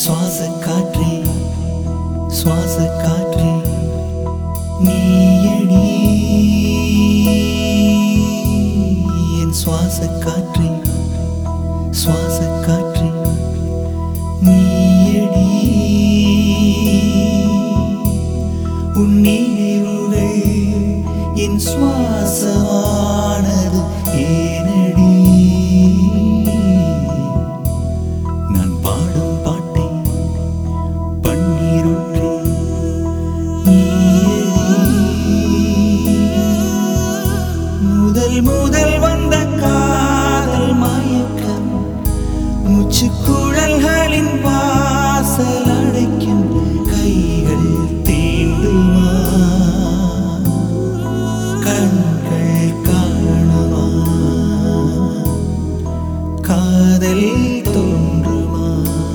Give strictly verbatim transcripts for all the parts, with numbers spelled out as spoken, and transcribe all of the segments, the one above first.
சுவாச காற்றே சுவாச காற்றே நீயடி என் சுவாச காற்றே சுவாச காற்றே நீயடி உன் நினைவுகள் என் சுவாசமானது ஏனடி நான் பாடும் பாட்டை பன்னீருற்றே முதல் முதல் வந்த காதல் மயக்கம் மூச்சு குழல்களின் வாசல் அடைக்கும் கைகள் தீண்டுமா கண்கள் காணுமா காதல் தோன்றுமா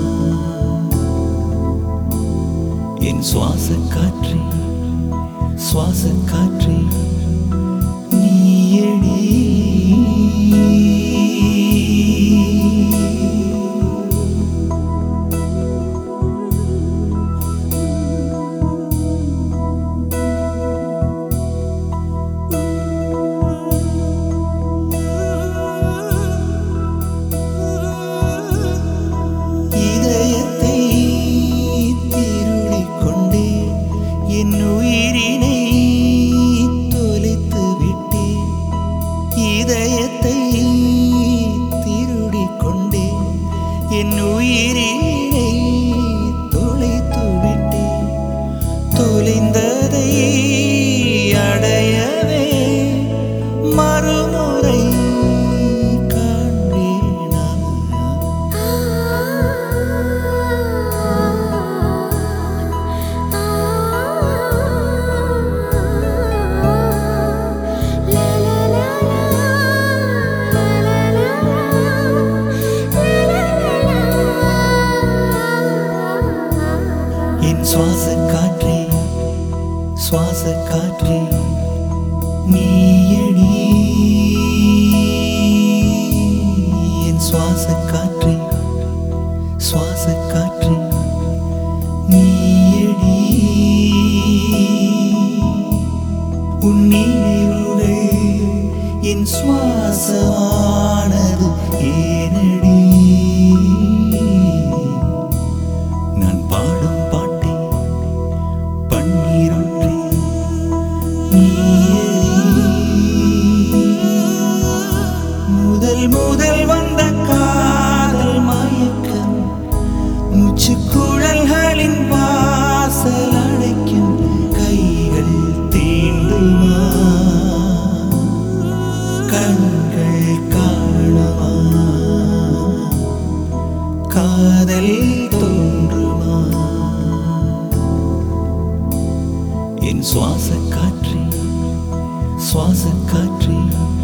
என் சுவாச காற்றே சுவாச காற்றே நீயடி இதயத்தை திருடி கொண்டே என் உயிரினை தொலைத்து விட்டே தொலைந்ததை அடையவே மறுமுறை காண்பேனா என் சுவாச காற்றே சுவாச காற்றே நீயடி என் சுவாச காற்றே சுவாச காற்றே நீயடி உன் நினைவுகள் என் சுவாசமானது ஏனடி நான் பாடும் பாட்டை பன்னீருற்றே முதல் முதல் வந்த காதல் மயக்கம் மூச்சு குழல்களின் வாசல் அடைக்கும் கைகள் தீண்டுமா கண்கள் காணுமா காதல் தோன்றுமா என் சுவாச காற்றே சுவாச காற்றே